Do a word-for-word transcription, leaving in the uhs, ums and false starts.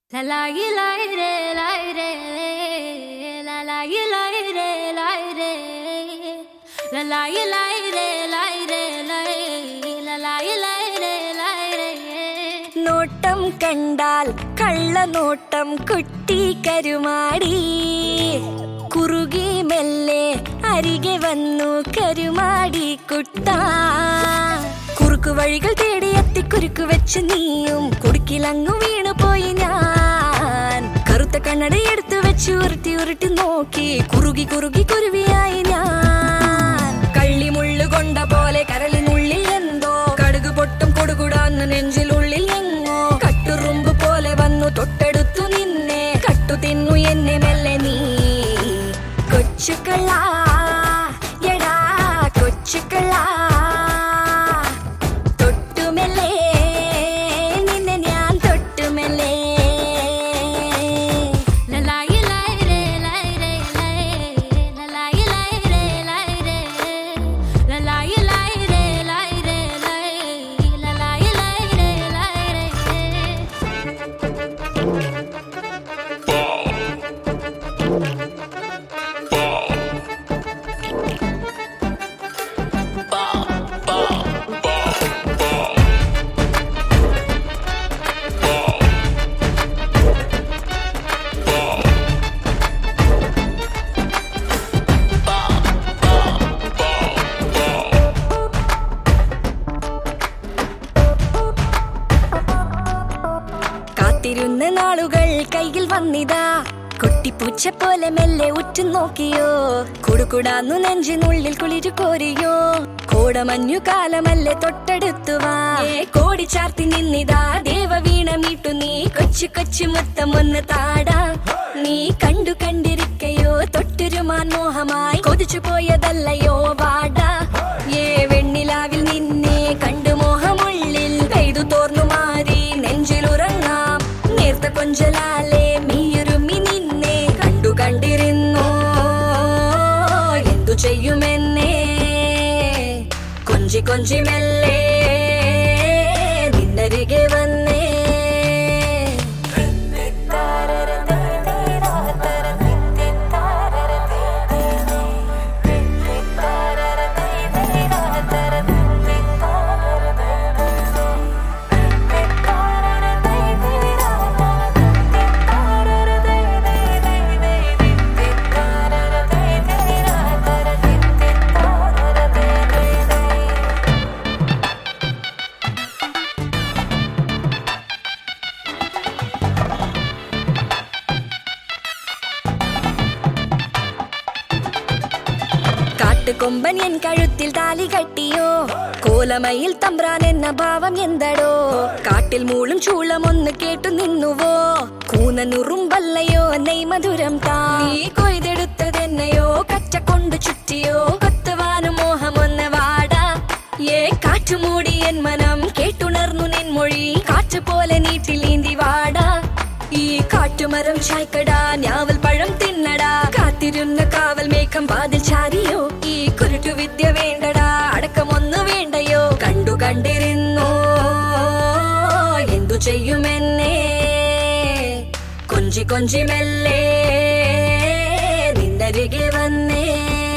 La la yi la re la re la la yi la re la re la la yi la re la re la la yi la re la re നോട്ടം കണ്ടാൽ കള്ളനോട്ടം കുട്ടി കരുമാടി കുറുകി മെല്ലെ അരികെ വന്നു കരുമാടി കുട്ടാ കുറുക്കു വഴികൾ തേടി എത്തി കുരുക്കു വെച്ച് നീയും കുടുക്കിലങ്ങു വീണു പോയി ഞാൻ കറുത്ത കണ്ണട എടുത്തു വെച്ച് ഉരുട്ടി ഉരുട്ടി നോക്കി കുറുകി കുറുകി കുരുവിയായി ഞാൻ കള്ളിമുള്ളു കൊണ്ട പോലെ കരളിനുള്ളിൽ എന്തോ കടുക് പൊട്ടും കൊടുകുടാന്ന് നെഞ്ചിലുള്ളിൽ എങ്ങോ കട്ടുറുമ്പ് പോലെ വന്നു തൊട്ടെടുത്തു നിന്നെ കട്ടു തിന്നു എന്നെ മെല്ലെ നീ കൊച്ചുകള എടാ കൊച്ചുകള കാത്തിരുന്ന നാളുകൾ കയ്യിൽ വന്നിതാ കുട്ടിപ്പൂച്ച പോലെ മെല്ലെ ഉറ്റു നോക്കിയോ കുടുകുടാന്നു നെഞ്ചിനുള്ളിൽ കുളിരു കോരിയോ കോടമഞ്ഞു കാലമല്ലേ തൊട്ടടുത്തുവാ കോടി ചാർത്തി നിന്നിതാ ദേവവീണ മീട്ടു നീ കൊച്ചു കൊച്ചു മുത്തം ഒന്ന് താടാ നീ കണ്ടു കണ്ടിരിക്കയോ തൊട്ടുരുമാൻ മോഹമായി കൊതിച്ചു പോയതല്ലയോ വാടാ ഏ വെണ്ണിലാവിൽ നിന്നെ കണ്ടു മോഹമുള്ളിൽ പെയ്തു തോർന്നു മാറി നെഞ്ചിലുറങ്ങാം നേർത്ത കൊഞ്ചലാലെ മീയുരുമി നിന്നെ കണ്ടു കണ്ടിരുന്നു എന്തു ചെയ്യുമെന്നെ കൊഞ്ചി കൊഞ്ചി മെല്ലെ നിന്നരികെ വന്നേ കൊമ്പൻ എൻ കഴുത്തിൽ താലി കെട്ടിയോ കോലമയിൽ തമ്പ്രാൻ എന്ന ഭാവം എന്തടോ കാട്ടിൽ മൂളും ചൂളം ഒന്ന് കേട്ടു നിന്നുവോ കൂനനുറുമ്പല്ലയോ നെയ് മധുരം താ നീ കൊയ്തെടുത്തതെന്നയോ കച്ച കൊണ്ട് ചുറ്റിയോ കൊത്തുവാനും മോഹമൊന്ന് വാടാ ഏ കാറ്റുമൂടി എൻ മനം കേട്ടുണർന്നു നിൻമൊഴി കാറ്റ് പോലെ നീട്ടിലീന്തി വാടാ ഈ കാറ്റുമരം ചായ്ക്കടാ ഞാവൽ പഴം തിന്നടാ കാത്തിരുന്ന കാവൽ മേഘം വാതിൽ ചാരിയോ ഈ കുരുട്ടു വിദ്യ വേണ്ടടാ അടക്കമൊന്നു വേണ്ടയോ കണ്ടു കണ്ടിരുന്നു എന്തു ചെയ്യുമെന്നെ കൊഞ്ചി കൊഞ്ചി മെല്ലെ നിന്നരികെ വന്നേ